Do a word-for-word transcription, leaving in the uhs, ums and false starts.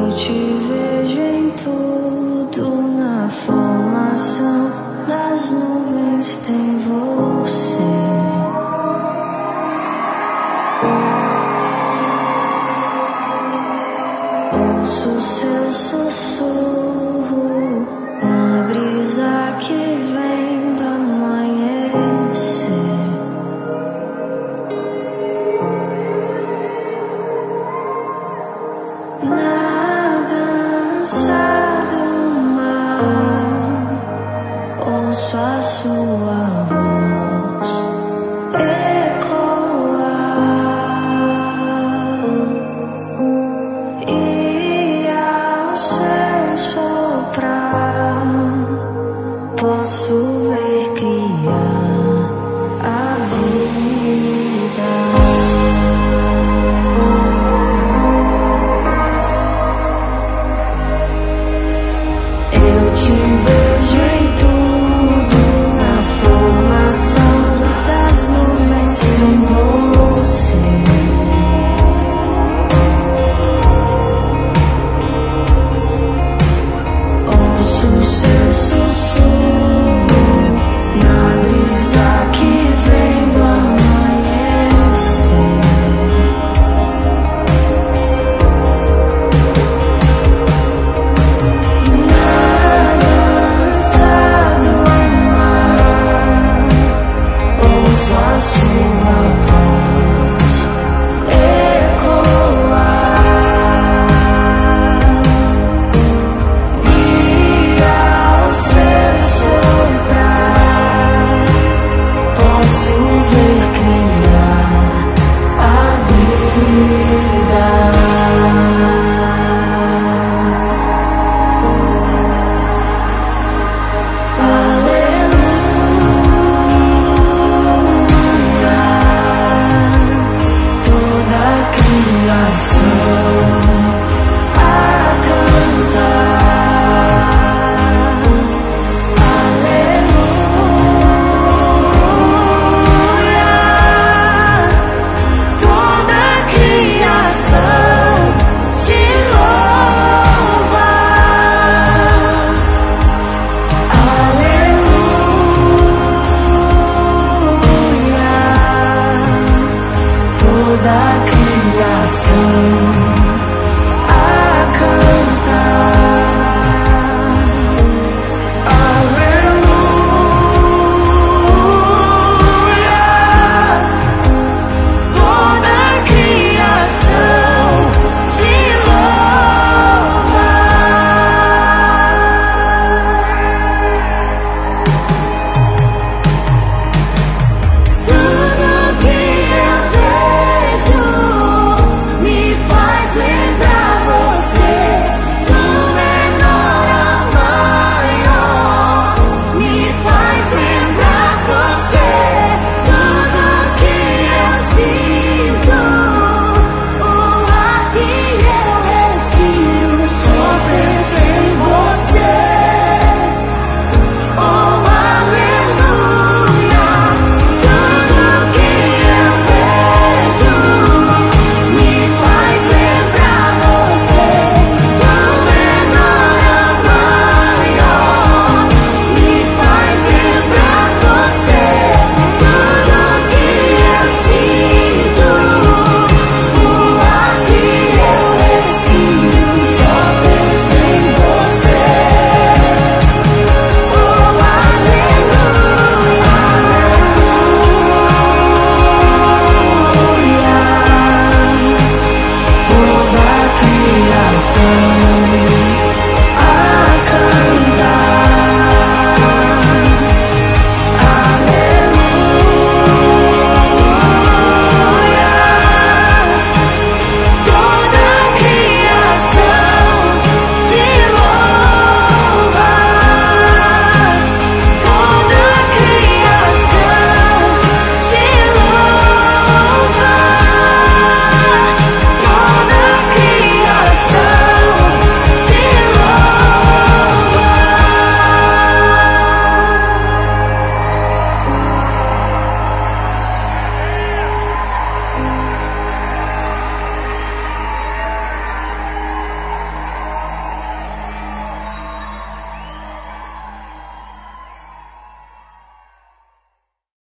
Eu te vejo em tudo, na formação das nuvens tem você. Ouço seu sussurro na brisa que vem do amanhecer. Na dança do mar, ouço a sua voz ecoar, e ao seu soprar posso ver criar a vida. Eu te vejo em tudo, na formação das nuvens tem você. Ouço seu sussurro na brisa que vem do amanhecer. A sua voz ecoar, e ao seu soprar posso ver criar a vida. A cantar, aleluia, toda a criação te louva, aleluia, toda a criação